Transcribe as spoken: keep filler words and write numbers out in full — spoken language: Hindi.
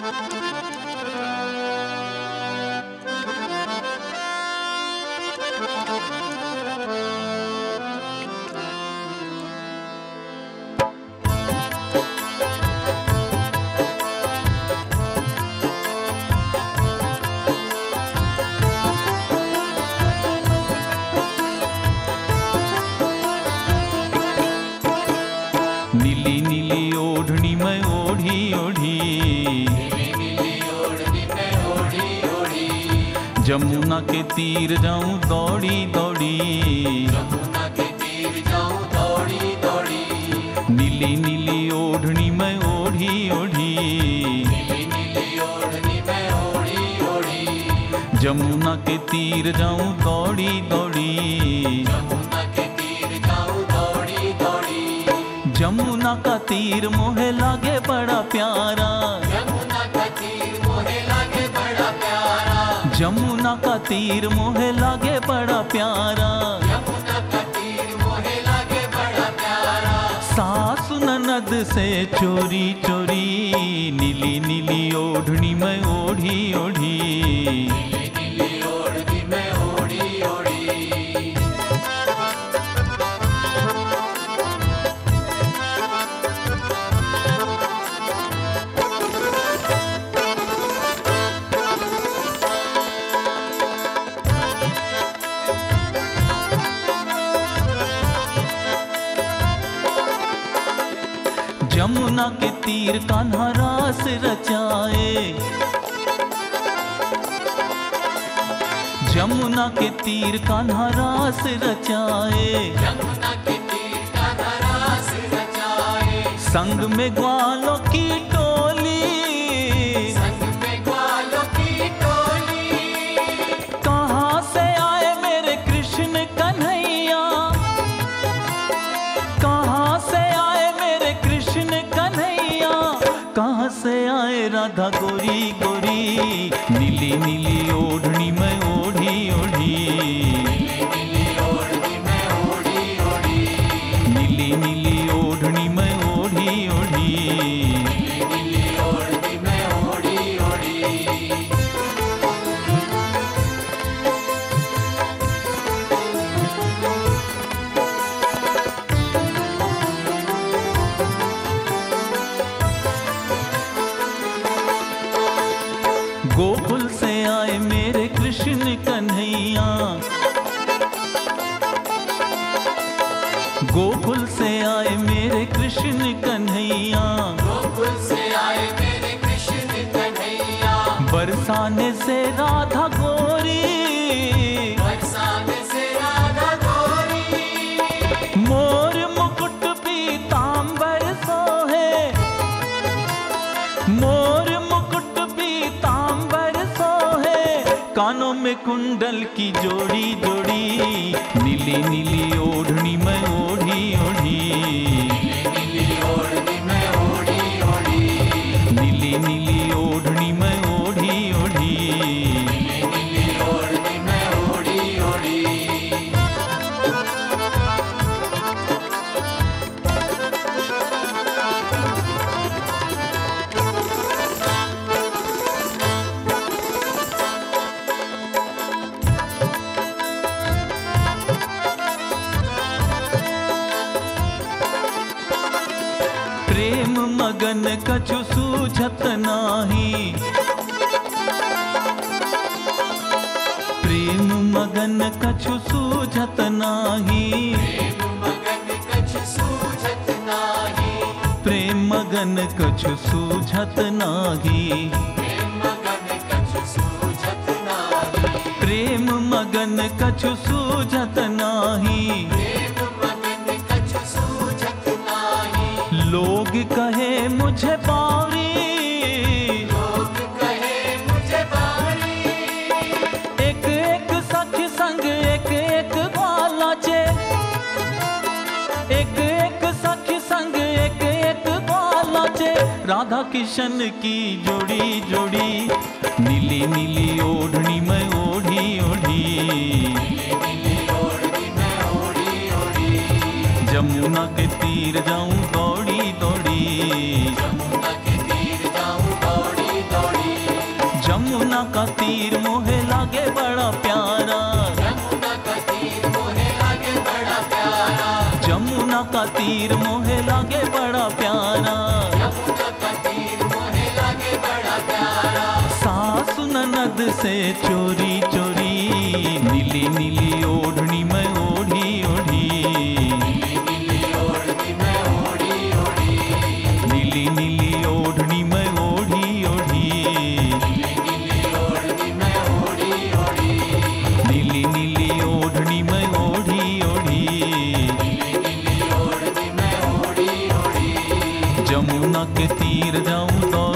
नीली नीली ओढ़नी मैं ओढ़ी ओढ़ी, जमुना के तीर जाऊं दौड़ी दौड़ी, नीली नीली ओढ़नी मैं ओढ़ी ओढ़ी, जमुना के तीर जाऊं दौड़ी दौड़ी, जमुना का तीर मोहे लागे बड़ा प्यारा, जमुना का तीर मोहे लागे बड़ा प्यारा, जमुना का तीर मोहे लागे बड़ा प्यारा, जमुना का तीर मोहे लागे बड़ा प्यारा। सासु ननद से चोरी चोरी, नीली नीली ओढ़नी मैं ओढ़ी ओढ़ी, नीली नीली ओढ़नी मैं ओढ़ी ओढ़ी। जमुना के तीर कान्हा रास रचाए, जमुना के तीर कान्हा रास रचाए, जमुना के तीर कान्हा रास रचाए, संग में ग्वालों की टोली, संग में ग्वालों की टोली। कहाँ से आए मेरे कृष्ण कन्हैया, कहाँ से आए मेरे कृष्ण कन्हैया, कहाँ से आए राधा गोरी गोरी, नीली नीली ओढ़नी मैं ओढ़ी ओढ़ी, नीली नीली ओढ़नी मैं ओढ़ी ओढ़ी, नीली नीली ओढ़नी मैं ओढ़ी ओढ़ी, नीली नीली ओढ़नी मैं ओढ़ी ओढ़ी। गोकुल से आए मेरे कृष्ण कन्हैया, गोकुल से आए मेरे कृष्ण कन्हैया, गोकुल से आए मेरे कृष्ण कन्हैया, बरसाने से राधा गोरी, बरसाने से राधा गोरी। मोर मुकुट पीतांबर सोहे, मोर मुकुट पीतांबर सोहे, कानों में कुंडल की जोड़ी जोड़ी, नीली नीली ओढ़नी मैं ओढ़ी ओढ़ी, नीली नीली ओढ़नी मैं ओढ़ी ओढ़ी, नीली नीली ओढ़नी मैं ओढ़ी ओढ़ी, नीली नीली ओढ़नी मैं ओढ़ी ओढ़ी। प्रेम मगन कछु सूझत नाही, प्रेम मगन कछु सूझत नाही, प्रेम मगन कछु सूझत नाही, प्रेम मगन कछु सूझत नाही, प्रेम मगन कछु सूझत नाही, प्रेम मगन कछु सूझत नाही, प्रेम मगन कछु सूझत नाही। लोग कहे मुझे बावरी, लोग कहे मुझे बारी, एक एक सखी संग एक एक ग्वालाचे, एक एक सखी संग एक एक ग्वालाचे, राधा किशन की जोड़ी जोड़ी, नीली नीली ओढ़नी मैं ओढ़ी ओढ़ी, नीली नीली ओढ़नी मैं ओढ़ी ओढ़ी, जमुना के तीर जाऊं दौड़ी दौड़ी, जमुना के तीर जाऊं दौड़ी दौड़ी। जमुना का तीर मोहे लागे बड़ा प्यारा, यमुना का तीर मोहे लागे बड़ा प्यारा। सासु ननद से चोरी चोरी नीली नीली ओढ़नी मैं ओढ़ी ओढ़ी, नीली नीली ओढ़नी मैं ओढ़ी ओढ़ी, नीली नीली ओढ़नी मैं ओढ़ी ओढ़ी, नीली नीली ओढ़नी मैं ओढ़ी ओढ़ी, नीली नीली ओढ़नी मैं ओढ़ी ओढ़ी, नीली नीली ओढ़नी मैं ओढ़ी ओढ़ी। जमुना के तीर जाऊं तो